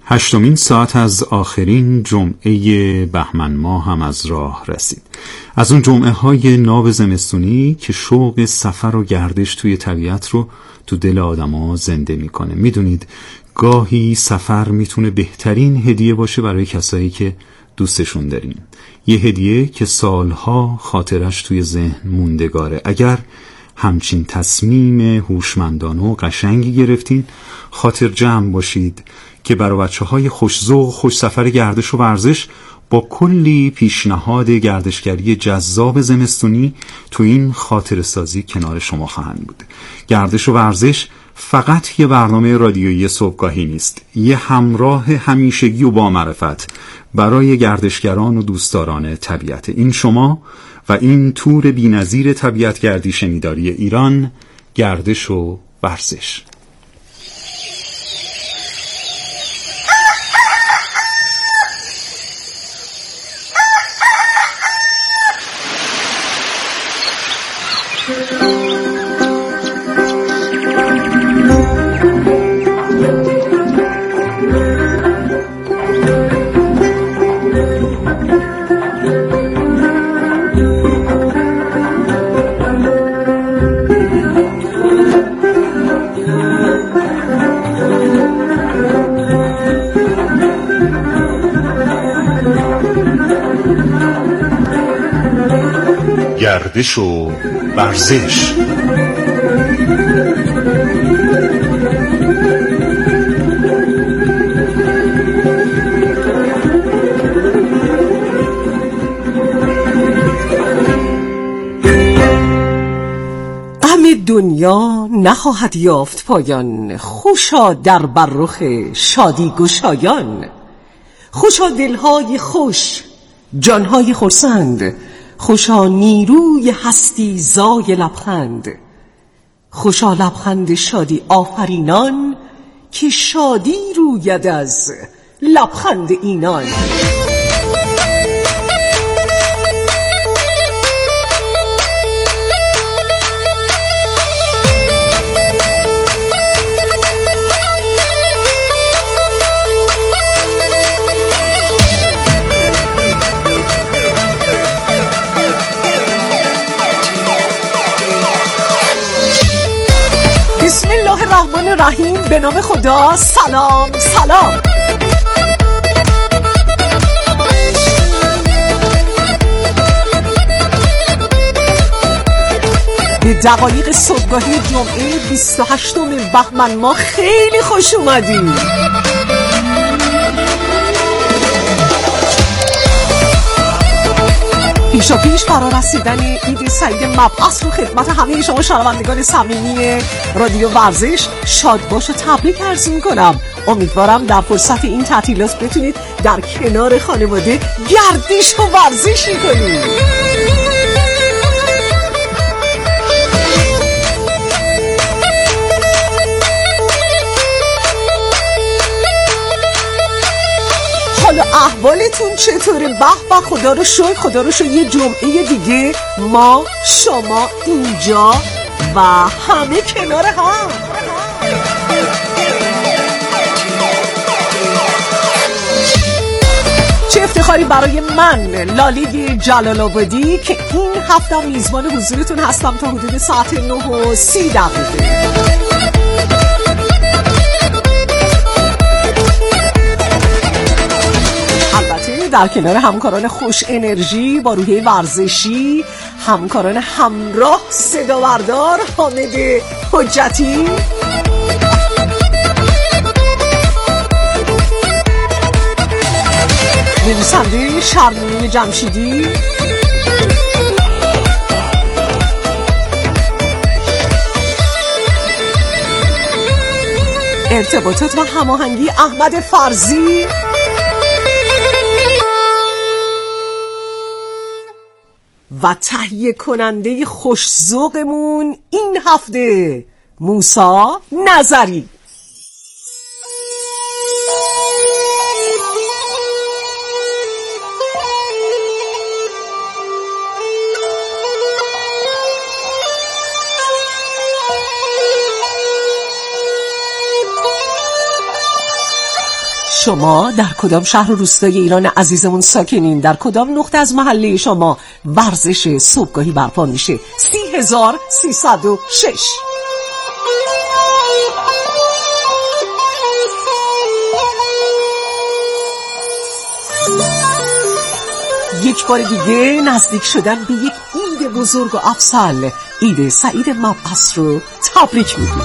8مین ساعت از آخرین جمعه بهمن ماه هم از راه رسید. از اون جمعه های ناب زمستونی که شوق سفر و گردش توی طبیعت رو تو دل آدما زنده میکنه. میدونید گاهی سفر میتونه بهترین هدیه باشه برای کسایی که دوستشون دارین. یه هدیه که سالها خاطرش توی ذهن موندگاره. اگر همچین تصمیم هوشمندانه و قشنگی گرفتین، خاطر جمع باشید که برای بچه‌های خوش‌ذوق خوش سفر گردش و ورزش با کلی پیشنهاد گردشگری جذاب زمستونی تو این خاطره سازی کنار شما خواهند بود. گردش و ورزش فقط یه برنامه رادیویی صبحگاهی نیست، یه همراه همیشگی و با معرفت برای گردشگران و دوستداران طبیعت. این شما و این تور بی‌نظیر طبیعتگردی شنیداری ایران، گردش و ورزش. گردش و ورزش. غم دنیا نخواهد یافت پایان، خوشا در بررخ شادی گشایان. خوشا دلهای خوش، جانهای خرسند، خوشا نیروی هستی زای لبخند. خوشا لبخند شادی آفرینان، که شادی روید از لبخند اینان. بسم الله الرحمن الرحیم. به نام خدا. سلام سلام. به دقایق صبحگاهی جمعه 28 بهمن ماه خیلی خوش اومدید. پیشا پیش فرا رسیدن عید سعید مبعث رو خدمت همه شما شنوندگان صمیمی رادیو ورزش شاد باش و تبریک عرض می‌کنم. امیدوارم در فرصت این تعطیلات بتونید در کنار خانواده گردش و ورزشی کنید. حالا احوالتون چطوره؟ به خدا رو شکر یه جمعه دیگه ما شما اینجا و همه کنار هم. چه افتخاری برای من لالیگ جلال آبادی که این هفته میزبان حضورتون هستم تا حدود ساعت 9:30. در کنار همکاران خوش انرژی با روحیه ورزشی، همکاران همراه صداوردار حامد حجتی، نویسنده شرمین جمشیدی، ارتباطات و هماهنگی احمد فرزی و تهیه کننده خوش‌ذوقمون این هفته موسی نظری. شما در کدام شهر و روستای ایران عزیزمون ساکنین؟ در کدام نقطه از محله شما ورزش صبحگاهی برپا میشه؟ 30306. یک بار دیگه نزدیک شدن به یک عید بزرگ و افضل، عید سعید مبعث رو تبریک میگیم.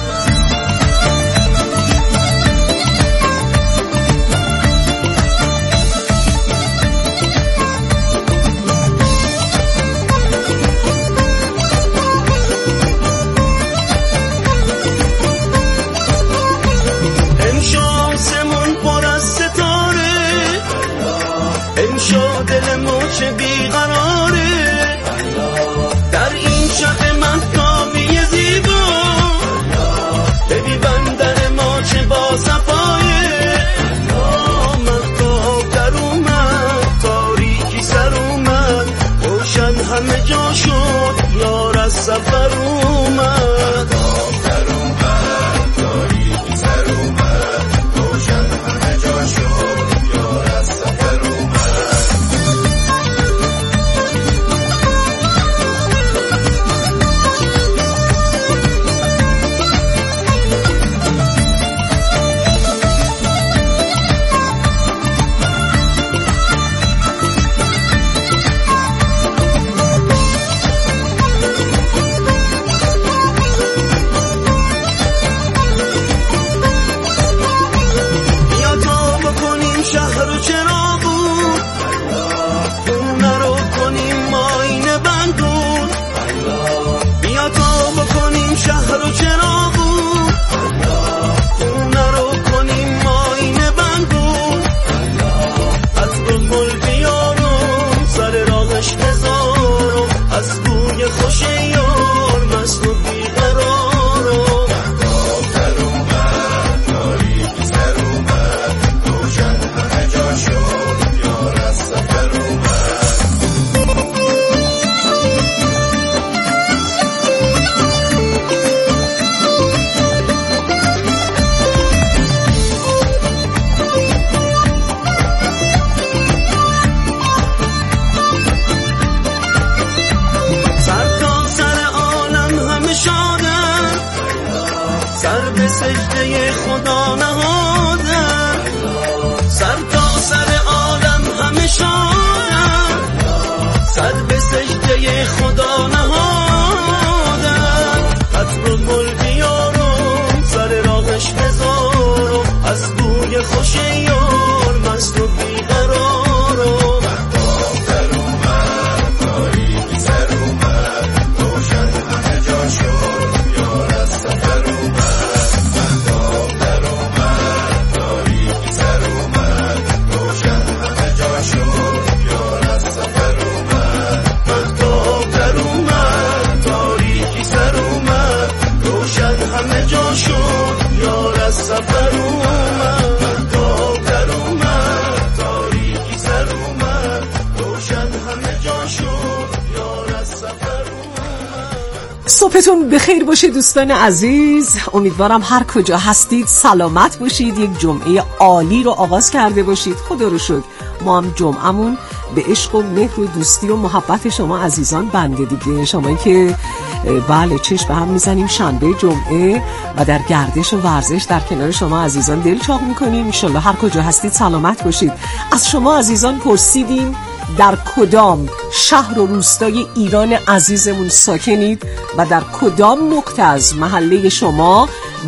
صبحتون بخیر باشه دوستان عزیز. امیدوارم هر کجا هستید سلامت باشید، یک جمعه عالی رو آغاز کرده باشید. خدا رو شکر ما هم جمعمون به عشق و مهر و دوستی و محبت شما عزیزان بنده دیگه. شمایی که بله چشم به هم میزنیم شنبه جمعه و در گردش و ورزش در کنار شما عزیزان دل چاق میکنیم. انشالله هر کجا هستید سلامت باشید. از شما عزیزان پرسیدیم در کدام شهر و روستای ایران عزیزمون ساکنید و در کدام نقطه از محله شما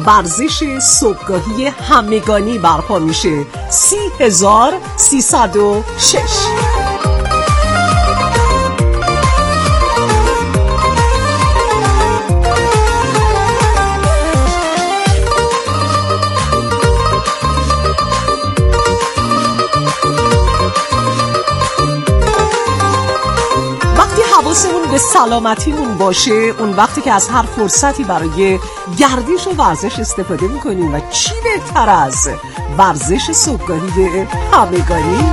ورزش صبحگاهی همگانی برپا میشه. 30306. به سلامتیمون باشه، اون وقتی که از هر فرصتی برای گردش و ورزش استفاده میکنیم و چی بهتر از ورزش صبحگاهی همگانی.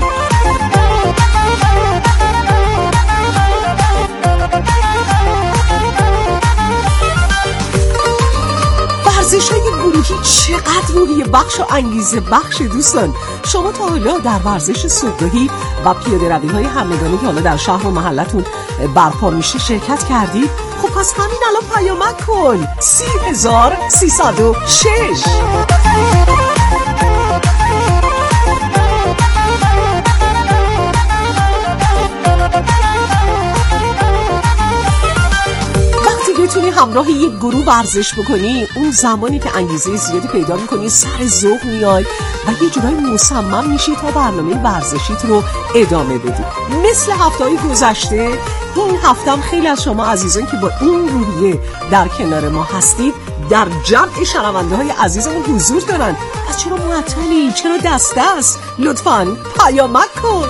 ورزش‌های گروهی جوگی چقدر روحیه بخش و انگیزه بخش دوستان. شما تا حالا در ورزش صبحگاهی و پیاده روی های همگانی که حالا در شهر و محلتون برپا میشه شرکت کردید؟ خب پس همین الان پیامک کن 30306. بتونی همراه یک گروه ورزش بکنی، اون زمانی که انگیزه زیادی پیدا میکنی، سر ذوق میای و یه جورایی مصمم میشی تا برنامه ورزشیت رو ادامه بدی. مثل هفته‌های گذشته، این هفتم خیلی از شما عزیزان که با این روحیه در کنار ما هستید در جمع شنونده های عزیزمون حضور دارن. پس چرا معطلی؟ چرا دست لطفاً پیامک کن.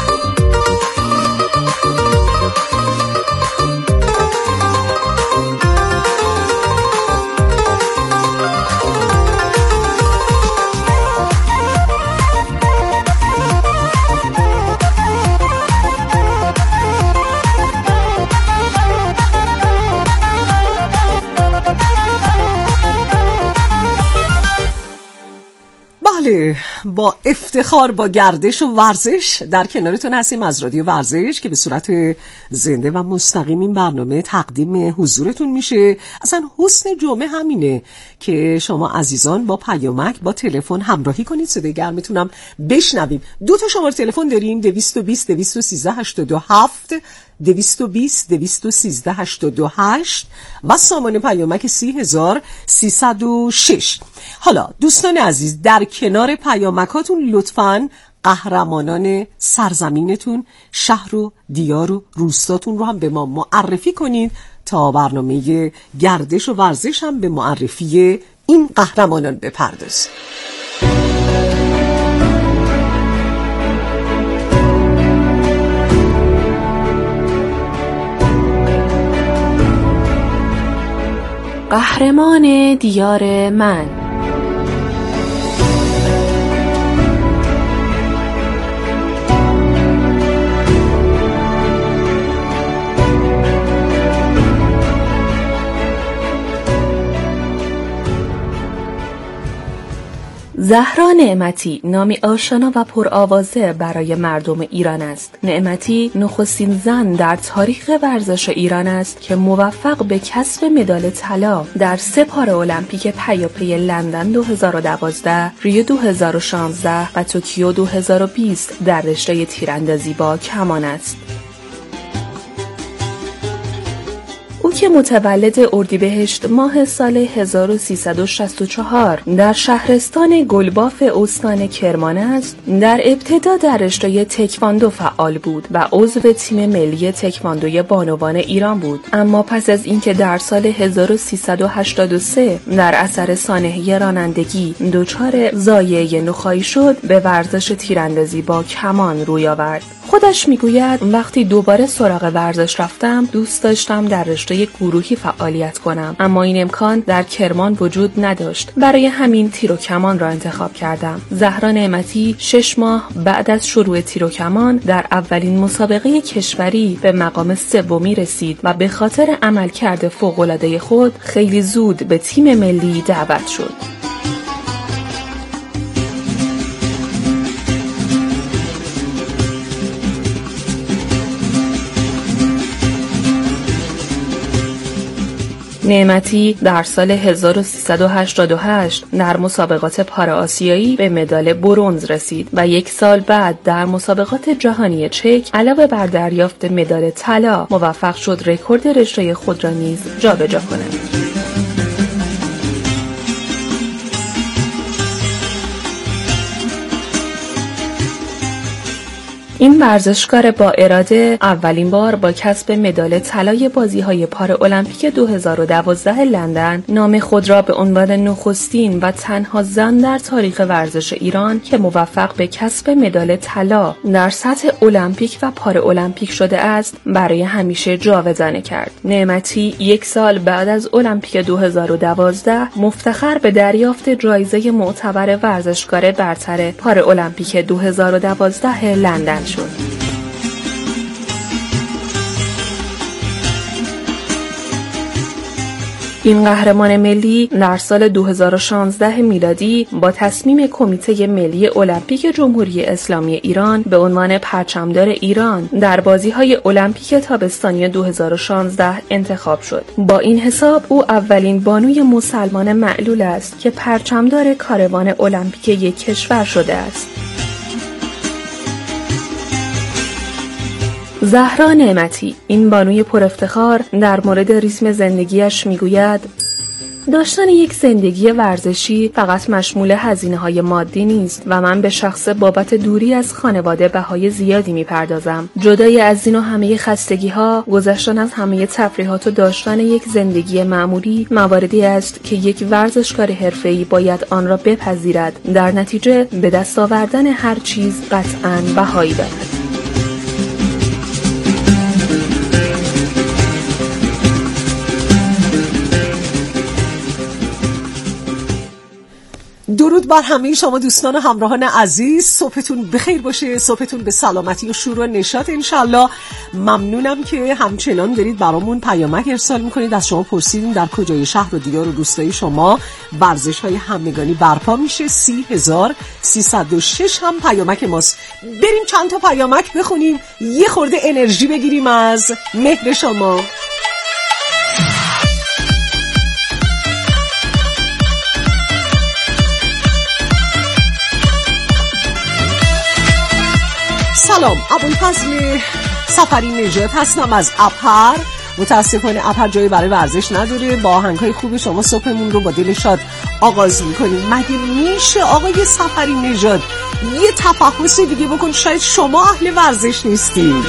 با افتخار با گردش و ورزش در کنارتون هستیم از رادیو ورزش که به صورت زنده و مستقیم این برنامه تقدیم حضورتون میشه. اصلا حسن جمعه همینه که شما عزیزان با پیامک با تلفن همراهی کنید، صدای گرمتونم بشنویم. 2 شماره تلفن داریم، 220 213 827 220 213 828 و سامان پیامک 30306. حالا دوستان عزیز در کنار پیامکاتون لطفاً قهرمانان سرزمینتون، شهر و دیار و روستاتون رو هم به ما معرفی کنید تا برنامه گردش و ورزش هم به معرفی این قهرمانان بپردازیم. قهرمان دیار من. زهرا نعمتی نامی آشنا و پرآوازه برای مردم ایران است. نعمتی نخستین زن در تاریخ ورزش ایران است که موفق به کسب مدال طلا در 3 پارالمپیک پیاپی لندن 2012، ریو 2016 و توکیو 2020 در رشته تیراندازی با کمان است. او که متولد اردیبهشت ماه سال 1364 در شهرستان گلباف استان کرمان است، در ابتدا در رشته تکواندو فعال بود و عضو تیم ملی تکواندوی بانوان ایران بود، اما پس از اینکه در سال 1383 در اثر سانحه رانندگی دچار ضایعه نخاعی شد، به ورزش تیراندازی با کمان روی آورد. خودش میگوید وقتی دوباره سراغ ورزش رفتم دوست داشتم در رشته گروهی فعالیت کنم، اما این امکان در کرمان وجود نداشت. برای همین تیر و کمان را انتخاب کردم. زهرا نعمتی 6 ماه بعد از شروع تیر و کمان در اولین مسابقه کشوری به مقام 3 رسید و به خاطر عملکرد فوق‌العاده خود خیلی زود به تیم ملی دعوت شد. نعمتی در سال 1388 در مسابقات پارآسیایی به مدال برنز رسید و 1 سال بعد در مسابقات جهانی چک علاوه بر دریافت مدال طلا موفق شد رکورد رشته خود را نیز جابجا کند. این ورزشکار با اراده اولین بار با کسب مدال طلای بازی‌های پارالمپیک 2012 لندن نام خود را به عنوان نخستین و تنها زن در تاریخ ورزش ایران که موفق به کسب مدال طلا در سطح المپیک و پارالمپیک شده است برای همیشه جاودانه کرد. نعمتی 1 سال بعد از المپیک 2012 مفتخر به دریافت جایزه معتبر ورزشکار برتر پارالمپیک 2012 لندن شد. این قهرمان ملی در سال 2016 میلادی با تصمیم کمیته ملی المپیک جمهوری اسلامی ایران به عنوان پرچمدار ایران در بازی‌های المپیک تابستانی 2016 انتخاب شد. با این حساب او اولین بانوی مسلمان معلول است که پرچمدار کاروان المپیک یک کشور شده است. زهرا نعمتی، این بانوی پر افتخار، در مورد ریتم زندگیش میگوید: داشتن یک زندگی ورزشی فقط مشمول هزینه‌های مادی نیست و من به شخص بابت دوری از خانواده بهای زیادی میپردازم. جدای از این و همه خستگی‌ها، گذشتن از همه تفریحات و داشتن یک زندگی معمولی مواردی است که یک ورزشکار حرفه‌ای باید آن را بپذیرد. در نتیجه به دست آوردن هر چیز قطعاً بهایی دارد. درود بر همه شما دوستان و همراهان عزیز، صبحتون بخیر باشه، صبحتون به سلامتی و شور و نشاط انشالله. ممنونم که همچنان دارید برامون پیامک ارسال میکنید. از شما پرسیدیم در کجای شهر و دیار و روستای شما ورزش های همگانی برپا میشه. 30306 هم پیامک ماست. بریم چند تا پیامک بخونیم، یه خورده انرژی بگیریم از مهر شما. سلام، ابوالفضل سفری نژاد هستم از اپر. متاسفانه اپر جایی برای ورزش نداره. با آهنگ‌های خوب شما صبحمون رو با دل شاد آغاز می‌کنیم. مگه میشه آقای سفری نژاد یه تفحص دیگه بکن؟ شاید شما اهل ورزش نیستین.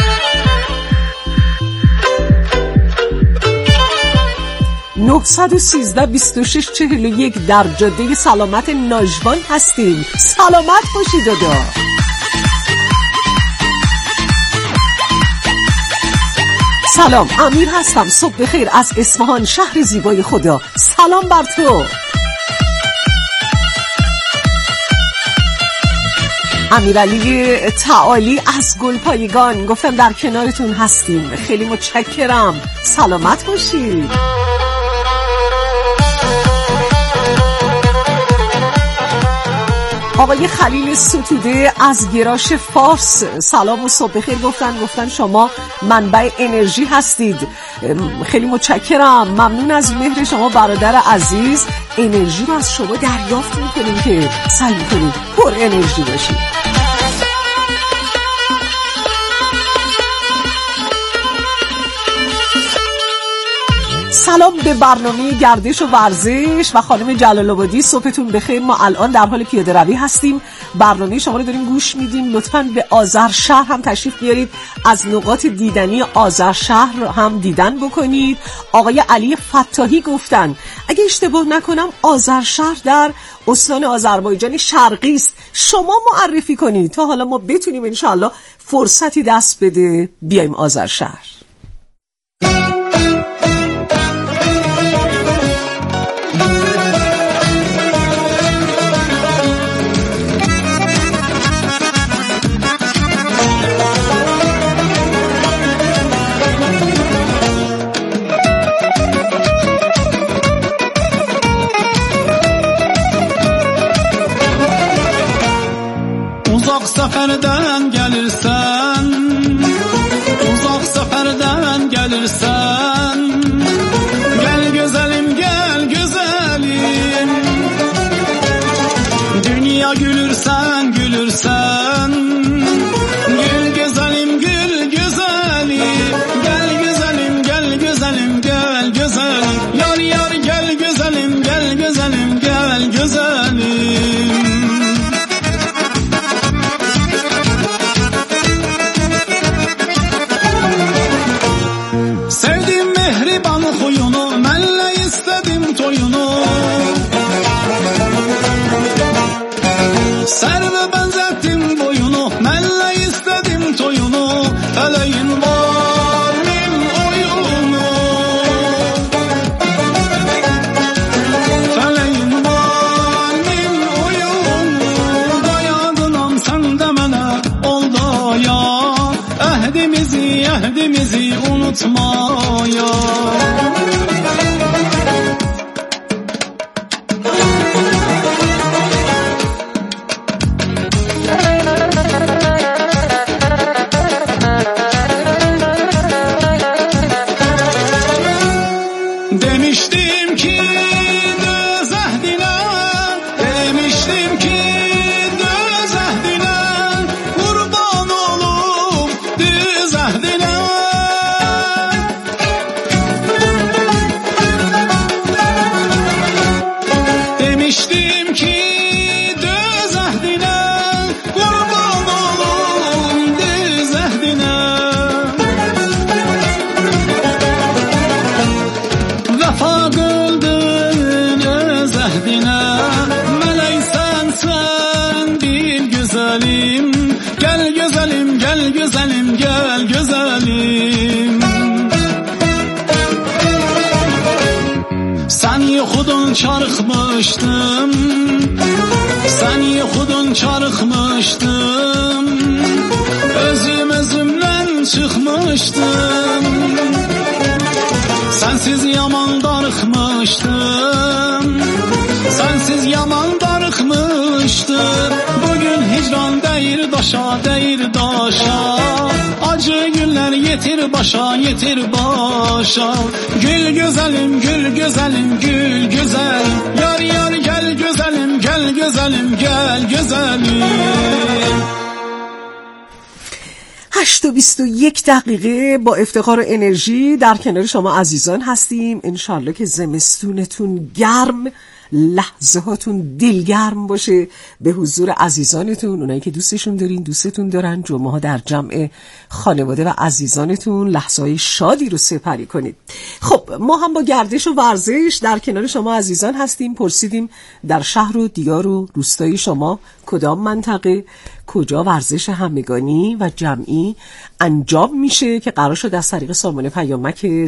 (913-2641) در جاده سلامت ناجوان هستیم. سلامت باشید دادا. سلام، امیر هستم. صبح بخیر از اصفهان، شهر زیبای خدا. سلام بر تو. امیرعلی تعالی از گلپایگان، گفتم در کنارتون هستیم. خیلی متشکرم. سلامت باشید. آقای خلیل ستوده از گراش فارس، سلام و صبح بخیر گفتن شما منبع انرژی هستید. خیلی متشکرم، ممنون از مهر شما برادر عزیز. انرژی رو از شما دریافت میکنیم که سعی کنید پر انرژی باشید. سلام به برنامه گردش و ورزش و خانم جلال آبادی، صبحتون بخیر. ما الان در حال پیاده روی هستیم، برنامه شما رو داریم گوش میدیم. لطفاً به آذرشهر هم تشریف بیارید، از نقاط دیدنی آذرشهر هم دیدن بکنید. آقای علی فتاحی گفتن اگه اشتباه نکنم آذرشهر در استان آذربایجان شرقی است. شما معرفی کنید تا حالا ما بتونیم انشالله فرصتی دست بده بیایم آذرشهر. Səfərdən gəlirsən, uzaq səfərdən gəlirsən, gəl gözəlim, gəl gözəlim. Dünya gülürsən, gülürsən, gül gözəlim, gül gözəlim. Gəl gözəlim, gəl gözəlim, gəl gözəlim. Yar yar gəl gözəlim, gəl gözəlim, gəl gözəlim. Sərvə bənzətdim boyunu, mənlə istədim toyunu, fələyin var min oyunu. Fələyin var min oyunu, dayadınam sən də mənə ol daya, əhdimizi unutmaya. güzelim. Gel güzelim, gel güzelim, gel güzelim. Sen yoxudun çarıxmışdım, sen yoxudun çarıxmışdım, özümden çıxmışdım. Sensiz yaman darıxmışdım, sensiz yaman darıxmışdım. Bugün hicran deyir daşa, deyir daşa, acı günler yetir başa, yetir başa. Gül güzelim, gül güzelim, gül güzel. Yar yar gel güzelim, gel güzelim, gel güzelim. 8:21 با افتخار و انرژی در کنار شما عزیزان هستیم. انشالله که زمستونتون گرم، لحظه هاتون دلگرم باشه به حضور عزیزانتون، اونایی که دوستشون دارین، دوستتون دارن. جمعه ها در جمع خانواده و عزیزانتون لحظه های شادی رو سپری کنید. خب ما هم با گردش و ورزش در کنار شما عزیزان هستیم. پرسیدیم در شهر و دیار و روستای شما کدام منطقه کجا ورزش همگانی و جمعی انجام میشه که قرار شد از طریق سامان پیامک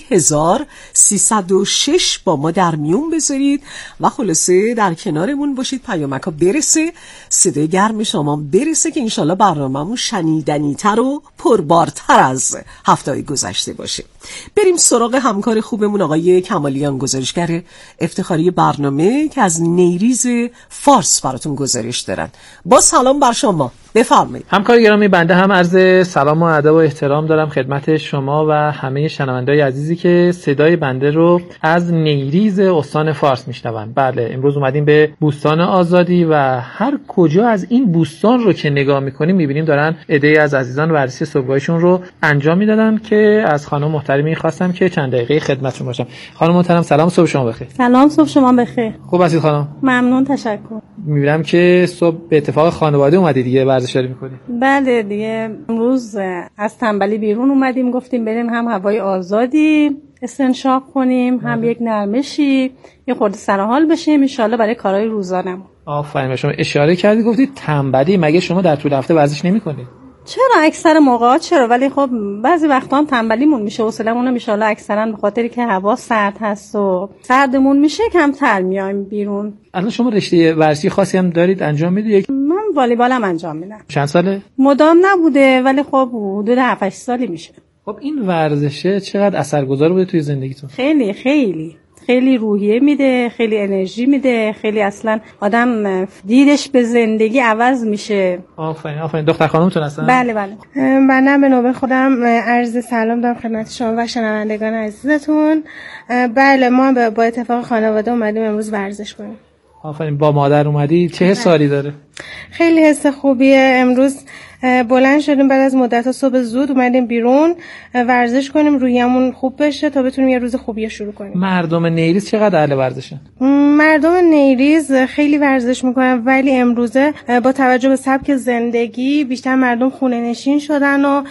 30306 با ما در میون بذارید و خلاصه در کنارمون باشید. پیامک ها برسه، صدای گرم شما برسه که انشالله برنامه‌مون شنیدنی‌تر و پربارتر از هفته‌های گذشته باشه. بریم سراغ همکار خوبمون آقای کمالیان، گزارشگر افتخاری برنامه که از نیریز فارس براتون گزارش دارن. با سلام بر شما، بفرمایید. همکار گرامی، بنده هم عرض سلام و ادب و احترام دارم خدمت شما و همه شنونده‌های عزیزی که صدای بنده رو از نیریز استان فارس میشنون. بله، امروز اومدیم به بوستان آزادی و هر کجا از این بوستان رو که نگاه میکنیم میبینیم دارن عده‌ای از عزیزان ورزش صبحگاهشون رو انجام میدادن که از خانم محترمی خواستم که چند دقیقه خدمتشون باشم. خانم محترم سلام، صبح شما بخیر. سلام، صبح شما بخیر. خوب هستید خانم؟ ممنون، تشکر. میبینم که صبح به اتفاق خانواده اومدید دیگه ورزش داری میکنید. بله دیگه، امروز از تنبلی بیرون اومدیم، گفتیم بریم هم هوای آزادی استنشاق کنیم، هم یک نرمشی، یه خورده سر حال بشیم ان شاءالله برای کارهای روزانمون. آفرین. شما اشاره کردید گفتید تنبلی، مگه شما در طول هفته ورزش نمیکنید؟ چرا اکثر موقعات چرا، ولی خب بعضی وقتا هم تنبلیمون میشه، حوصله‌مون ان شاءالله اکثرا به خاطری که هوا سرد هست و سردمون میشه کمتر میایم بیرون. الان شما رشته ورزشی خاصی هم دارید انجام میدید؟ من والیبالم انجام میدم. چند ساله؟ مدام نبوده ولی خب حدود 7-8 سالی میشه. خب این ورزشه چقدر اثرگذار بوده توی زندگیتون؟ خیلی خیلی خیلی روحیه میده، خیلی انرژی میده، خیلی اصلا آدم دیدش به زندگی عوض میشه. آفرین آفرین. دختر خانومتون هستن؟ بله بله. منم به نوبه خودم عرض سلام دارم خدمت شما و شنوندگان عزیزتون. بله، ما با اتفاق خانواده اومدیم امروز ورزش کنیم. آفرین. با مادر اومدی؟ چه حساری داره؟ خیلی حس خوبیه. امروز بلند شدیم بعد از مدت صبح زود اومدیم بیرون ورزش کنیم، روحیمون خوب بشه تا بتونیم یه روز خوبی شروع کنیم. مردم نیریز چقدر اهل ورزشن؟ مردم نیریز خیلی ورزش میکنن ولی امروزه با توجه به سبک زندگی بیشتر مردم خونه نشین شدن و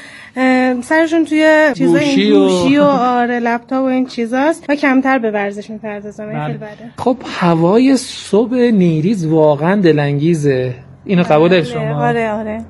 سرشون توی چیزای گوشی و آره لپتاپ و این چیزاست و کمتر به ورزش میپردازن. خیلی بده. خب هوای صبح نیریز واقعا دلانگیزه، اینو قبول دارید شما؟ آره آره.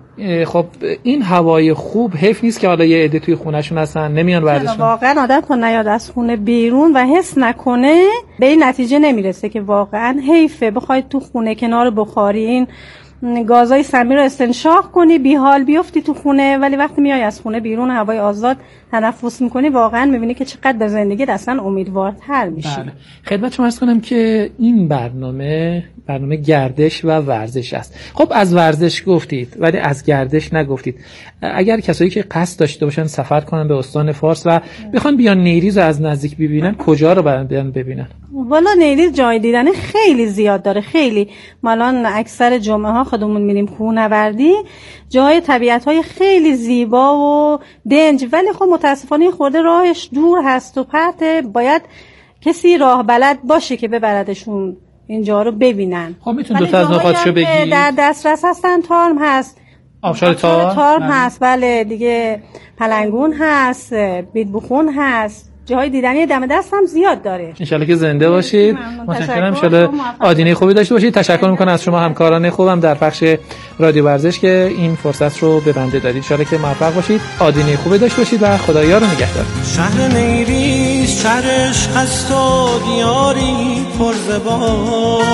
خب این هوای خوب حیف نیست که حالا یه عده توی خونه‌شون هستن نمیان ورزش کنن؟ واقعا آدم تا نیاد از خونه بیرون و حس نکنه به این نتیجه نمیرسه که واقعا حیفه بخواید تو خونه کنار بخارین گازهای سمی رو استنشاق کنی بی حال بیفتی تو خونه، ولی وقتی میای از خونه بیرون هوای آزاد تنفس میکنی واقعا میبینی که چقدر به زندگی اصلا امیدوارتر میشی. بله. خدمت شما عرض کنم که این برنامه گردش و ورزش است. خب از ورزش گفتید ولی از گردش نگفتید. اگر کسایی که قصد داشته باشن سفر کنن به استان فارس و بخوان بیان نیریز رو از نزدیک ببینن کجا رو برن ببینن؟ والا نیریز جای دیدن خیلی زیاد داره، خیلی. ما الان اکثر جمعه ها خودمون میریم کوهنوردی، جای طبیعت‌های خیلی زیبا و دنج، ولی خب متاسفانه خورده راهش دور هست و پرته، باید کسی راه بلد باشه که ببردشون اینجا رو ببینن. خب میتون دو تا از نقاطشو بگی؟ در دسترس هستن. تارم هست، آبشار تارم هست، بله دیگه، پلنگون هست، بیدبخون هست، جاهای دیدنی دم دست هم زیاد داره. انشالله که زنده باشید. متشکرم. انشالله آدینه خوبی داشته باشید. تشکر میکنم از شما همکاران خوبم در بخش رادیو ورزش که این فرصت رو به بنده دادید. انشالله که موفق باشید. آدینه خوبی داشته باشید و خدایا رو نگهدار. شهر نیریز شهرش هست و دیاری پرزبان،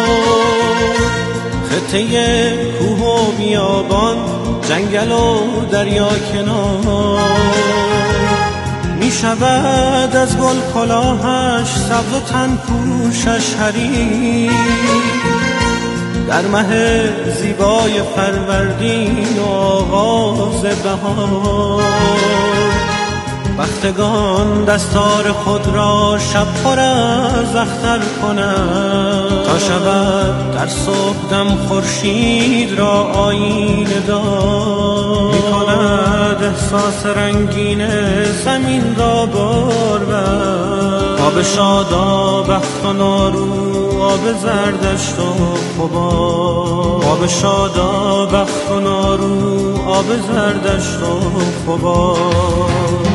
خطه کوه و بیابان، جنگل و دریا کنار، می شود از گل کلاهش سبز و تن پوشش حریر، در مه زیبای فروردین و آغاز بهار، بختگان دستار خود را شب پر از اختر کنند، تا شود در صبحدم خورشید را آیینه دار، می کند احساس رنگین زمین را بارور، آب شادا بخت و نارو، آب زردشت و غبار، آب شادا بخت و نارو، آب زردشت و غبار.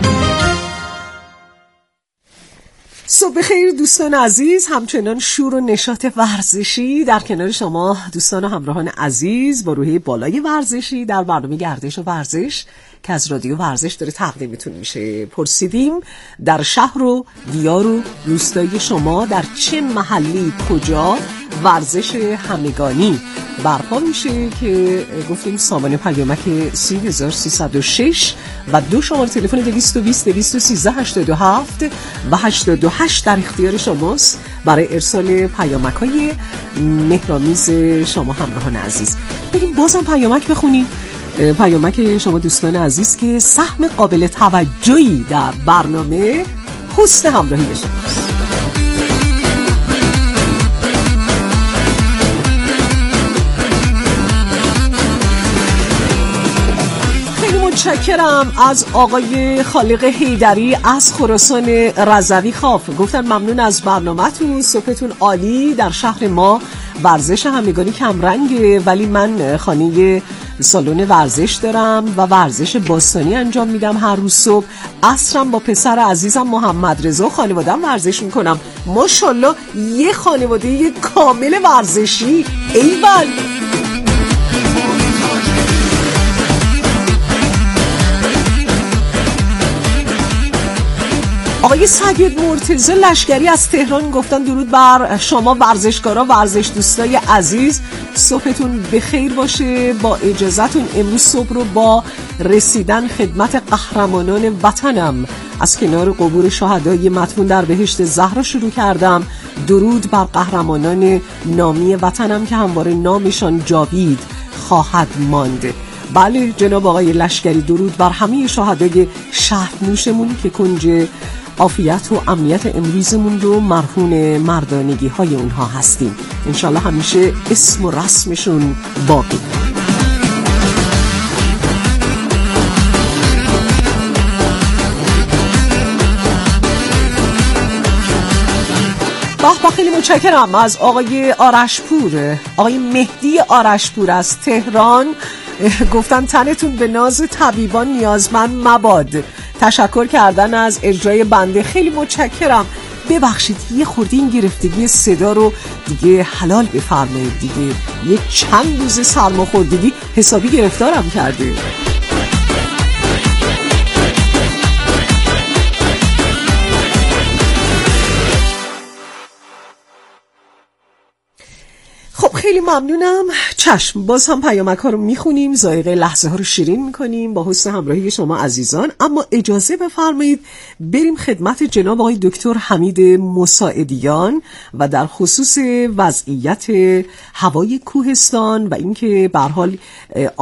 صبح خیر دوستان عزیز، همچنان شور و نشاط ورزشی در کنار شما دوستان و همراهان عزیز با روحیه بالای ورزشی در برنامه گردش و ورزش که از رادیو ورزش داره تقدیمتون میشه. پرسیدیم در شهر و دیار و روستای شما در چه محلی کجا ورزش همگانی برپا میشه که گفتیم سامان پیامک 3306 و 2 شماره تلفن 220 213 87 و 88 در اختیار شماست برای ارسال پیامک‌های مهرآمیز شما همراهان عزیز. بریم بازم پیامک بخونیم. پیامک شما دوستان عزیز که سهم قابل توجهی در برنامه حسن همراهی شماست. متشکرم از آقای خالق حیدری از خراسان رضوی خاف. گفتن ممنون از برنامه‌تون، صبحتون عالی. در شهر ما ورزش همگانی کمرنگه ولی من خانه سالن ورزش دارم و ورزش باستانی انجام میدم هر روز صبح. عصرم با پسر عزیزم محمد رضا خانواده‌ام ورزش میکنم. ماشاءالله یه خانواده کامل ورزشی. ایول. آقای سید مرتضی لشکری از تهران گفتن درود بر شما ورزشکارا، ورزش دوستای عزیز، صبحتون بخیر باشه. با اجازهتون امروز صبح رو با رسیدن خدمت قهرمانان وطنم از کنار قبور شهدای مدفون در بهشت زهرا شروع کردم. درود بر قهرمانان نامی وطنم که همواره نامشان جاوید خواهد ماند. بله جناب آقای لشکری، درود بر همه شهدای شهرنوشمون که کنج عافیت و امنیت امروزمون رو مرهون مردانگی های اونها هستیم. انشالله همیشه اسم و رسمشون باقی. خیلی متشکرم از آقای آرشپور، آقای مهدی آرشپور از تهران. گفتن تنتون به ناز طبیبان نیازمند مباد. تشکر کردن از اجرای بنده. خیلی متشکرم. ببخشید یه خورده این گرفتگی صدا رو دیگه حلال بفرمایید دیگه. یه چند روز سرماخوردگی حسابی گرفتارم کرده. خب خیلی ممنونم. چشم، باز هم پیامک ها رو میخونیم، ذائقه لحظه ها رو شیرین میکنیم با حسن همراهی شما عزیزان. اما اجازه بفرمایید بریم خدمت جناب آقای دکتر حمید مساعدیان و در خصوص وضعیت هوای کوهستان و اینکه به هر حال